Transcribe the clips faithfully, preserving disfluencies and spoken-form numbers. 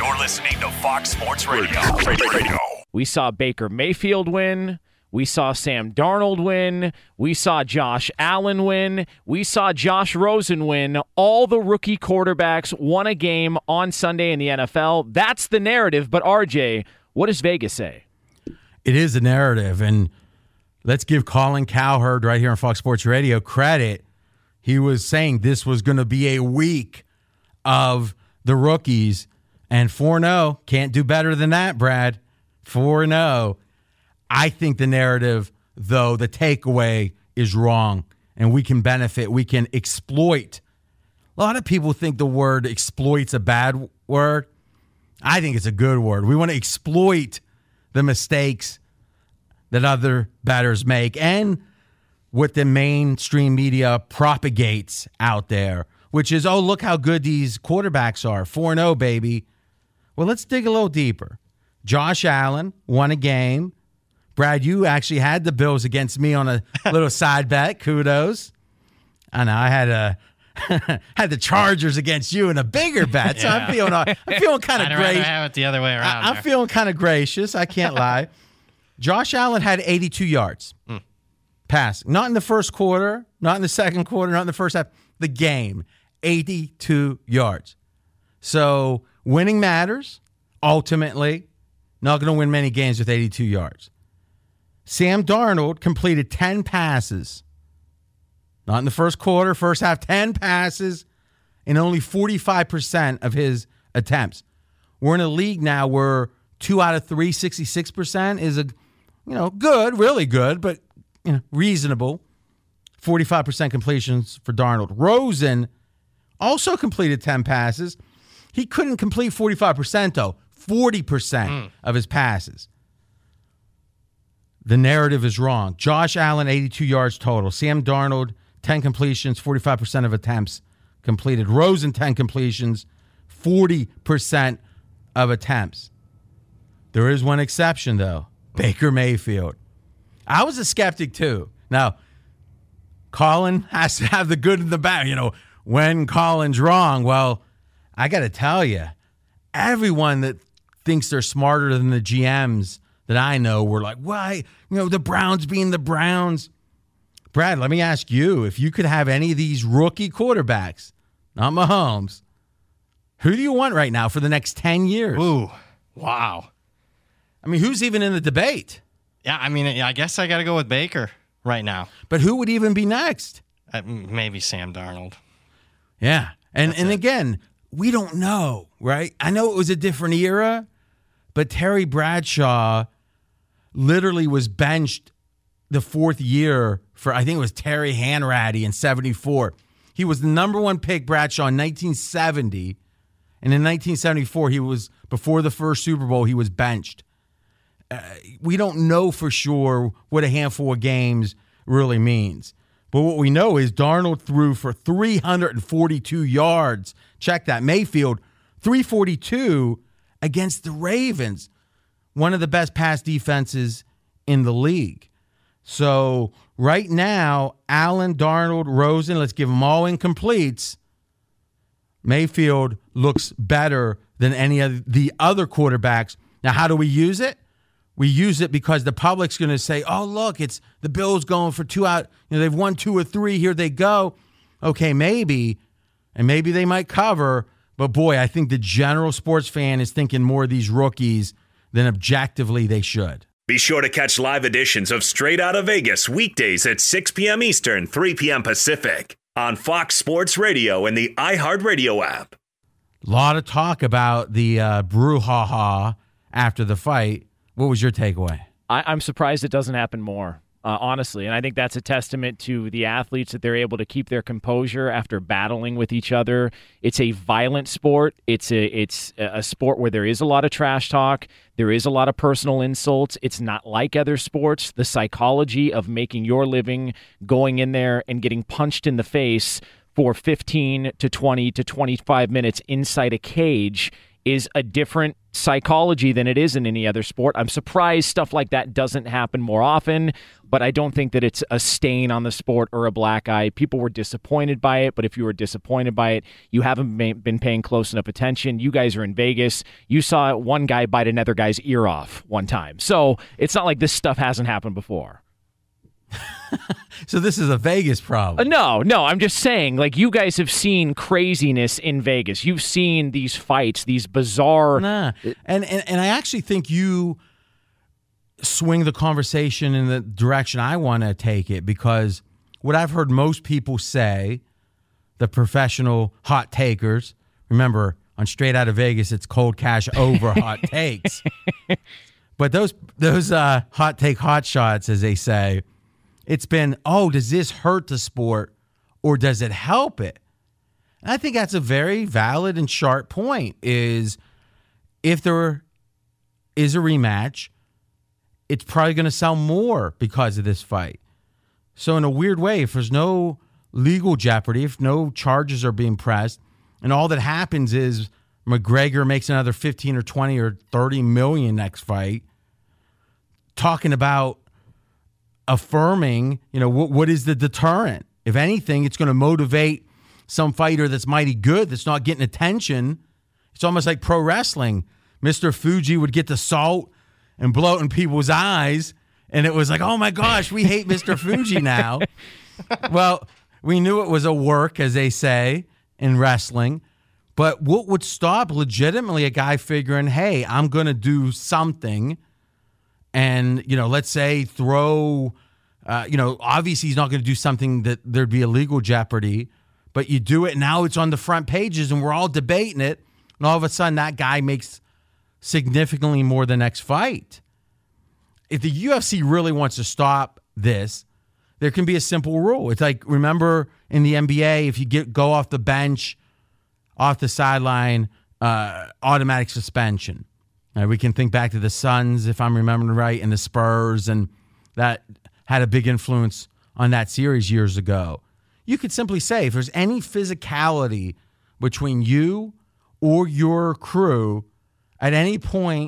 You're listening to Fox Sports Radio. Radio. Radio. We saw Baker Mayfield win. We saw Sam Darnold win. We saw Josh Allen win. We saw Josh Rosen win. All the rookie quarterbacks won a game on Sunday in the N F L. That's the narrative. But, R J, what does Vegas say? It is the narrative. And let's give Colin Cowherd right here on Fox Sports Radio credit. He was saying this was going to be a week of the rookies. And four and oh, can't do better than that, Brad. four and oh. I think the narrative, though, the takeaway is wrong, and we can benefit. We can exploit. A lot of people think the word exploit's a bad word. I think it's a good word. We want to exploit the mistakes that other batters make and what the mainstream media propagates out there, which is, oh, look how good these quarterbacks are. four and oh, baby. Well, let's dig a little deeper. Josh Allen won a game. Brad, you actually had the Bills against me on a little side bet. Kudos. I know I had a had the Chargers against you in a bigger bet, so yeah. I'm feeling I'm feeling kind of gracious. I'd have it the other way around. I, I'm feeling kind of gracious. I can't lie. Josh Allen had eighty-two yards mm. passing, not in the first quarter, not in the second quarter, not in the first half. The game, eighty-two yards. So winning matters. Ultimately, not going to win many games with eighty-two yards. Sam Darnold completed ten passes. Not in the first quarter, first half, ten passes in only forty-five percent of his attempts. We're in a league now where two out of three, sixty-six percent is a, you know, good, really good, but you know, reasonable. forty-five percent completions for Darnold. Rosen also completed ten passes. He couldn't complete forty-five percent, though. forty percent mm. of his passes. The narrative is wrong. Josh Allen, eighty-two yards total. Sam Darnold, ten completions, forty-five percent of attempts completed. Rosen, ten completions, forty percent of attempts. There is one exception, though. Baker Mayfield. I was a skeptic, too. Now, Colin has to have the good and the bad. You know, when Colin's wrong, well, I got to tell you, everyone that thinks they're smarter than the G Ms that I know were like, why? You know, the Browns being the Browns. Brad, let me ask you, if you could have any of these rookie quarterbacks, not Mahomes, who do you want right now for the next ten years? Ooh, wow. I mean, who's even in the debate? Yeah, I mean, I guess I got to go with Baker right now. But who would even be next? Uh, maybe Sam Darnold. Yeah. And That's and it. again, we don't know, right? I know it was a different era, but Terry Bradshaw literally was benched the fourth year for, I think it was Terry Hanratty in seventy-four. He was the number one pick, Bradshaw, in nineteen seventy. And in nineteen seventy-four, he was, before the first Super Bowl, he was benched. Uh, we don't know for sure what a handful of games really means. But what we know is Darnold threw for three hundred forty-two yards. Check that. Mayfield, three forty-two against the Ravens, one of the best pass defenses in the league. So right now, Allen, Darnold, Rosen, let's give them all incompletes. Mayfield looks better than any of the other quarterbacks. Now, how do we use it? We use it because the public's going to say, oh, look, it's the Bills going for two out. You know, they've won two or three. Here they go. Okay, maybe. And maybe they might cover. But, boy, I think the general sports fan is thinking more of these rookies than objectively they should. Be sure to catch live editions of Straight Outta Vegas weekdays at six p.m. Eastern, three p.m. Pacific on Fox Sports Radio and the iHeartRadio app. A lot of talk about the uh, brouhaha after the fight. What was your takeaway? I, I'm surprised it doesn't happen more, uh, honestly. And I think that's a testament to the athletes that they're able to keep their composure after battling with each other. It's a violent sport. It's a it's a sport where there is a lot of trash talk. There is a lot of personal insults. It's not like other sports. The psychology of making your living, going in there and getting punched in the face for fifteen to twenty to twenty-five minutes inside a cage is a different psychology than it is in any other sport. I'm surprised stuff like that doesn't happen more often, but I don't think that it's a stain on the sport or a black eye. People were disappointed by it, but if you were disappointed by it, you haven't been paying close enough attention. You guys are in Vegas. You saw one guy bite another guy's ear off one time. So it's not like this stuff hasn't happened before. So this is a Vegas problem. Uh, no, no, I'm just saying, like, you guys have seen craziness in Vegas. You've seen these fights, these bizarre... Nah. And, and, and I actually think you swing the conversation in the direction I want to take it, because what I've heard most people say, the professional hot takers, remember, on Straight Out of Vegas, it's cold cash over hot takes. But those, those uh, hot take hot shots, as they say... It's been, oh, does this hurt the sport or does it help it? And I think that's a very valid and sharp point, is if there is a rematch, it's probably going to sell more because of this fight. So in a weird way, if there's no legal jeopardy, if no charges are being pressed, and all that happens is McGregor makes another fifteen or twenty or thirty million next fight, talking about affirming, you know, what what is the deterrent? If anything, it's going to motivate some fighter that's mighty good, that's not getting attention. It's almost like pro wrestling. Mister Fuji would get the salt and blow it in people's eyes, and it was like, oh my gosh, we hate Mister Fuji now. Well, we knew it was a work, as they say in wrestling, but what would stop legitimately a guy figuring, hey, I'm going to do something? And, you know, let's say throw, uh, you know, obviously he's not going to do something that there'd be a legal jeopardy, but you do it, and now it's on the front pages, and we're all debating it, and all of a sudden that guy makes significantly more the next fight. If the U F C really wants to stop this, there can be a simple rule. It's like, remember in the N B A, if you get go off the bench, off the sideline, uh, automatic suspension. Uh, we can think back to the Suns, if I'm remembering right, and the Spurs, and that had a big influence on that series years ago. You could simply say, if there's any physicality between you or your crew at any point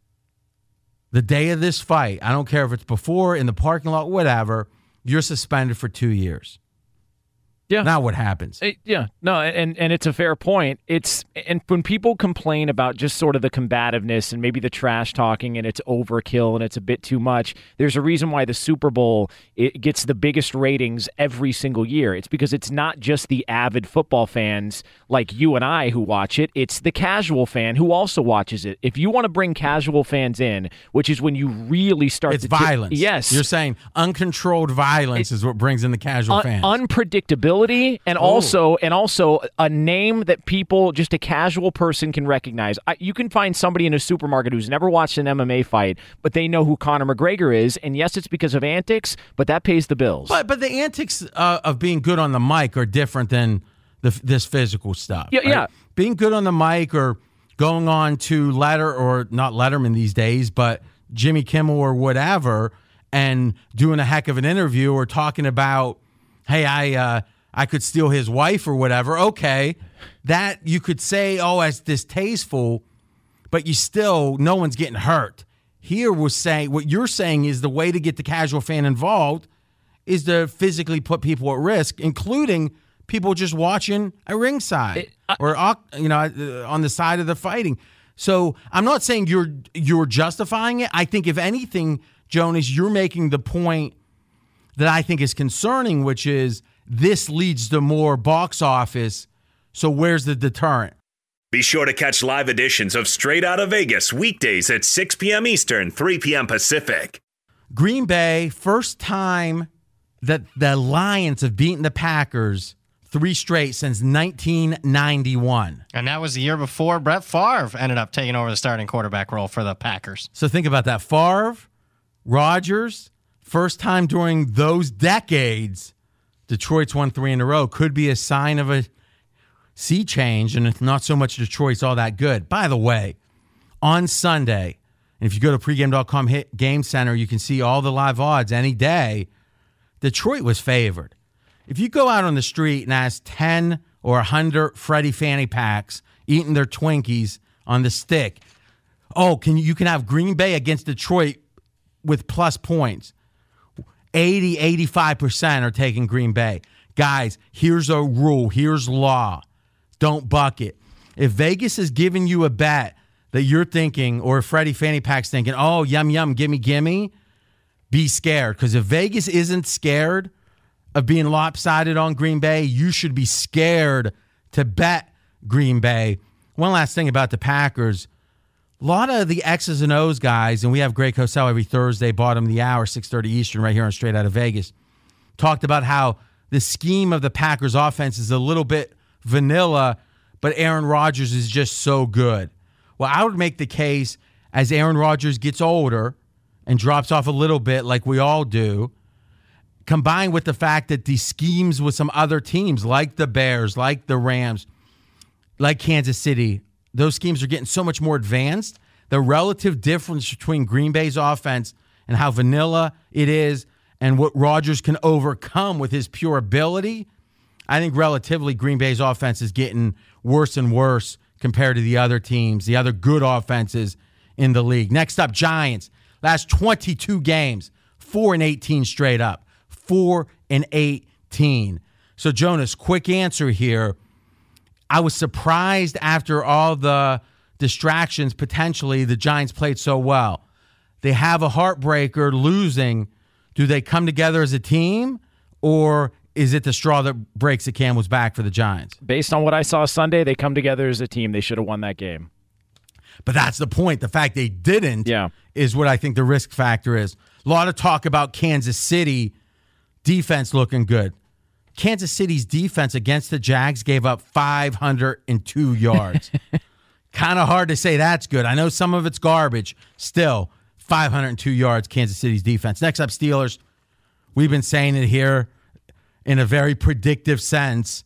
the day of this fight, I don't care if it's before, in the parking lot, whatever, you're suspended for two years. Yeah. Now what happens? It, yeah. No, and, and it's a fair point. It's and when people complain about just sort of the combativeness and maybe the trash talking and it's overkill and it's a bit too much, there's a reason why the Super Bowl it gets the biggest ratings every single year. It's because it's not just the avid football fans like you and I who watch it. It's the casual fan who also watches it. If you want to bring casual fans in, which is when you really start it's to... It's violence. T- yes. You're saying uncontrolled violence it, is what brings in the casual un- fans. Unpredictability. And Ooh. also, and also a name that people, just a casual person, can recognize. I, you can find somebody in a supermarket who's never watched an M M A fight, but they know who Conor McGregor is. And yes, it's because of antics, but that pays the bills. But but the antics uh, of being good on the mic are different than the, this physical stuff. Yeah, right? yeah. Being good on the mic or going on to Letter or not Letterman these days, but Jimmy Kimmel or whatever, and doing a heck of an interview or talking about, hey, I. Uh, I could steal his wife or whatever. Okay, that you could say, oh, as distasteful, but you still, no one's getting hurt. Here we're saying, what you're saying is the way to get the casual fan involved is to physically put people at risk, including people just watching at ringside it, I, or you know on the side of the fighting. So I'm not saying you're you're justifying it. I think if anything, Jonas, you're making the point that I think is concerning, which is, this leads to more box office, so where's the deterrent? Be sure to catch live editions of Straight Out of Vegas weekdays at six p.m. Eastern, three p.m. Pacific. Green Bay, first time that the Lions have beaten the Packers three straight since nineteen ninety-one. And that was the year before Brett Favre ended up taking over the starting quarterback role for the Packers. So think about that. Favre, Rodgers, first time during those decades Detroit's won three in a row. Could be a sign of a sea change, and it's not so much Detroit's all that good. By the way, on Sunday, and if you go to pregame dot com hit Game Center, you can see all the live odds any day. Detroit was favored. If you go out on the street and ask ten or one hundred Freddie Fanny Packs eating their Twinkies on the stick. Oh, can you can have Green Bay against Detroit with plus points. eighty, eighty-five percent are taking Green Bay. Guys, here's a rule. Here's law. Don't bucket. If Vegas is giving you a bet that you're thinking, or Freddie Fanny Pack's thinking, oh, yum, yum, gimme, gimme, be scared. Because if Vegas isn't scared of being lopsided on Green Bay, you should be scared to bet Green Bay. One last thing about the Packers. A lot of the X's and O's guys, and we have Greg Cosell every Thursday, bottom of the hour, six thirty Eastern, right here on Straight Outta Vegas, talked about how the scheme of the Packers offense is a little bit vanilla, but Aaron Rodgers is just so good. Well, I would make the case as Aaron Rodgers gets older and drops off a little bit like we all do, combined with the fact that the schemes with some other teams like the Bears, like the Rams, like Kansas City, those schemes are getting so much more advanced. The relative difference between Green Bay's offense and how vanilla it is and what Rodgers can overcome with his pure ability, I think relatively Green Bay's offense is getting worse and worse compared to the other teams, the other good offenses in the league. Next up, Giants. Last twenty-two games, four and eighteen straight up. four and eighteen. So, Jonas, quick answer here. I was surprised after all the distractions, potentially, the Giants played so well. They have a heartbreaker losing. Do they come together as a team, or is it the straw that breaks the camel's back for the Giants? Based on what I saw Sunday, they come together as a team. They should have won that game. But that's the point. The fact they didn't yeah. is what I think the risk factor is. A lot of talk about Kansas City defense looking good. Kansas City's defense against the Jags gave up five hundred two yards. Kind of hard to say that's good. I know some of it's garbage. Still, five hundred two yards, Kansas City's defense. Next up, Steelers. We've been saying it here in a very predictive sense.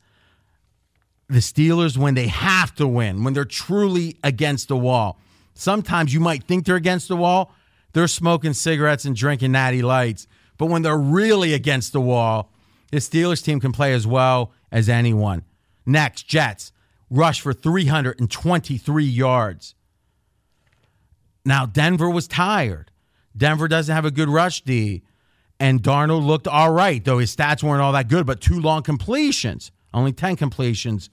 The Steelers, when they have to win, when they're truly against the wall, sometimes you might think they're against the wall. They're smoking cigarettes and drinking Natty Lights. But when they're really against the wall, the Steelers team can play as well as anyone. Next, Jets. Rush for three hundred twenty-three yards. Now, Denver was tired. Denver doesn't have a good rush D. And Darnold looked all right, though his stats weren't all that good, but two long completions. Only ten completions.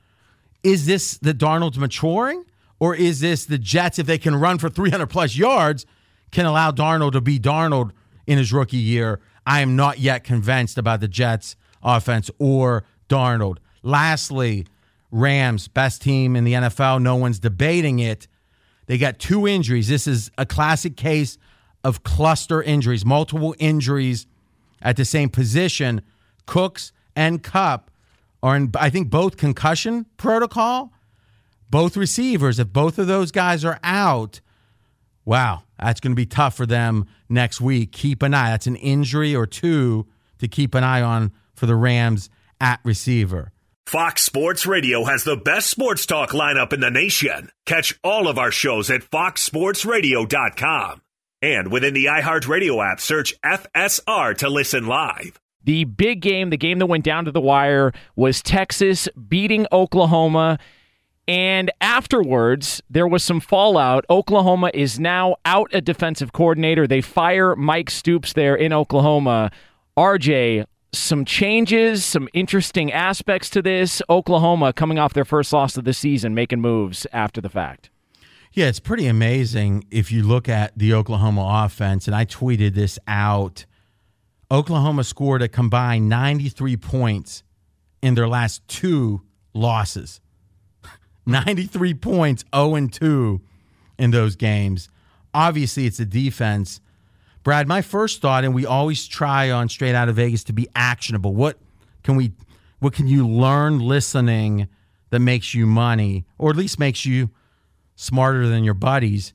Is this the Darnold's maturing? Or is this the Jets, if they can run for three hundred plus yards, can allow Darnold to be Darnold in his rookie year? I am not yet convinced about the Jets offense or Darnold. Lastly, Rams, best team in the N F L. No one's debating it. They got two injuries. This is a classic case of cluster injuries, multiple injuries at the same position. Cooks and Kupp are in, I think, both concussion protocol. Both receivers, if both of those guys are out, wow, that's going to be tough for them next week. Keep an eye. That's an injury or two to keep an eye on for the Rams at receiver. Fox Sports Radio has the best sports talk lineup in the nation. Catch all of our shows at fox sports radio dot com. And within the iHeartRadio app, search F S R to listen live. The big game, the game that went down to the wire, was Texas beating Oklahoma. And afterwards, there was some fallout. Oklahoma is now out a defensive coordinator. They fire Mike Stoops there in Oklahoma. R J, some changes, some interesting aspects to this. Oklahoma coming off their first loss of the season, making moves after the fact. Yeah, it's pretty amazing if you look at the Oklahoma offense, and I tweeted this out. Oklahoma scored a combined ninety-three points in their last two losses. ninety-three points, oh and two in those games. Obviously, it's a defense. Brad, my first thought, and we always try on Straight Outta Vegas to be actionable. What can we, what can you learn listening that makes you money, or at least makes you smarter than your buddies?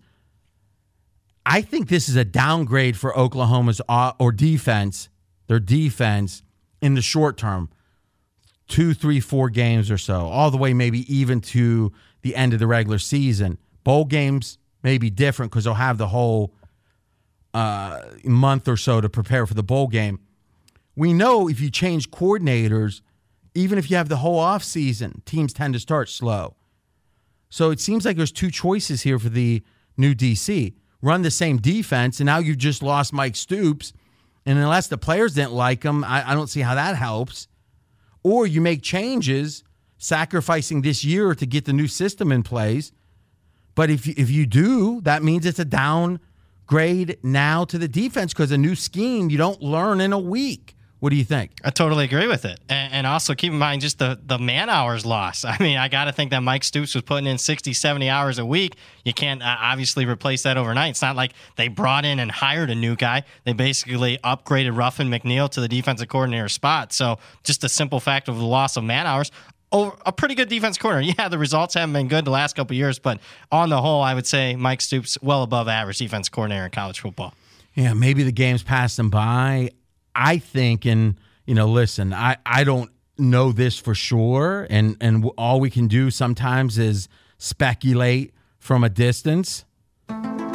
I think this is a downgrade for Oklahoma's or defense, their defense in the short term. Two, three, four games or so, all the way maybe even to the end of the regular season. Bowl games may be different because they'll have the whole uh, month or so to prepare for the bowl game. We know if you change coordinators, even if you have the whole offseason, teams tend to start slow. So it seems like there's two choices here for the new D C. Run the same defense, and now you've just lost Mike Stoops. And unless the players didn't like him, I, I don't see how that helps. Or you make changes, sacrificing this year to get the new system in place. But if you, if you do, that means it's a downgrade now to the defense because a new scheme you don't learn in a week. What do you think? I totally agree with it. And, and also keep in mind just the, the man hours lost. I mean, I got to think that Mike Stoops was putting in sixty, seventy hours a week. You can't uh, obviously replace that overnight. It's not like they brought in and hired a new guy. They basically upgraded Ruffin McNeil to the defensive coordinator spot. So just the simple fact of the loss of man hours. Oh, a pretty good defense corner. Yeah, the results haven't been good the last couple of years, but on the whole, I would say Mike Stoops well above average defense coordinator in college football. Yeah, maybe the game's passed him by. I think, and, you know, listen, I, I don't know this for sure, and, and all we can do sometimes is speculate from a distance. But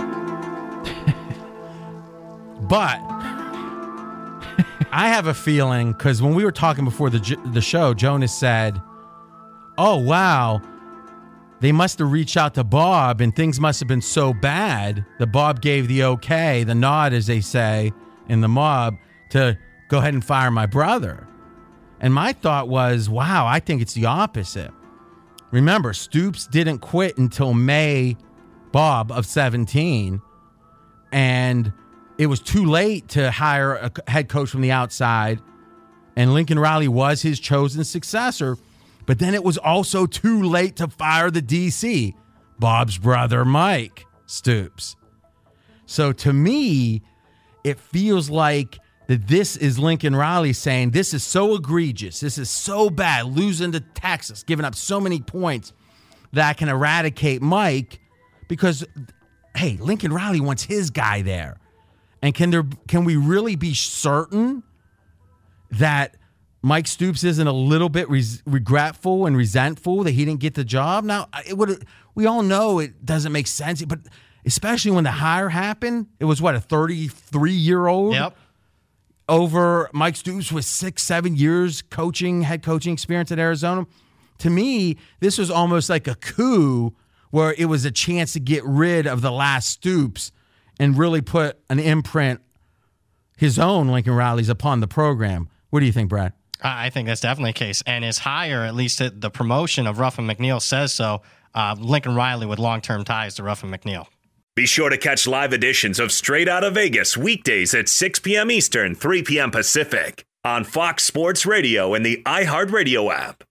I have a feeling, because when we were talking before the the show, Jonas said, oh, wow, they must have reached out to Bob, and things must have been so bad that Bob gave the okay, the nod, as they say in the mob, to go ahead and fire my brother. And my thought was, wow, I think it's the opposite. Remember, Stoops didn't quit until May, Bob, of seventeen. And it was too late to hire a head coach from the outside. And Lincoln Riley was his chosen successor. But then it was also too late to fire the D C, Bob's brother, Mike Stoops. So to me, it feels like that this is Lincoln Riley saying, this is so egregious, this is so bad, losing to Texas, giving up so many points, that I can eradicate Mike because, hey, Lincoln Riley wants his guy there. And can there can we really be certain that Mike Stoops isn't a little bit res- regretful and resentful that he didn't get the job? Now, it would we all know it doesn't make sense, but especially when the hire happened, it was, what, a thirty-three-year-old? Yep. Over Mike Stoops with six, seven years coaching, head coaching experience at Arizona. To me, this was almost like a coup where it was a chance to get rid of the last Stoops and really put an imprint, his own Lincoln Riley's, upon the program. What do you think, Brad? I think that's definitely the case. And his hire, at least the promotion of Ruffin McNeil says so, uh, Lincoln Riley with long-term ties to Ruffin McNeil. Be sure to catch live editions of Straight Outta Vegas weekdays at six p.m. Eastern, three p.m. Pacific on Fox Sports Radio and the iHeartRadio app.